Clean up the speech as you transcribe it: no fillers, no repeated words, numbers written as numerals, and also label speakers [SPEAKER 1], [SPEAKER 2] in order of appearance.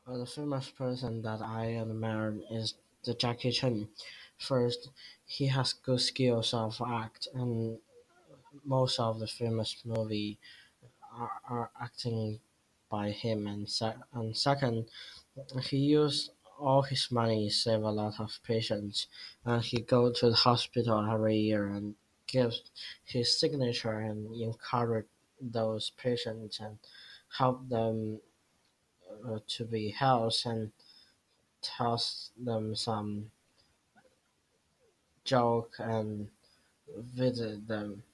[SPEAKER 1] The famous person that I admire is the Jackie Chan. First, he has good skills of act, and most of the famous movie are acting by him. And second, he used all his money save a lot of patients, and he go to the hospital every year and gives his signature and encourage those patients and help them to be healthy and tells them some joke and visit them.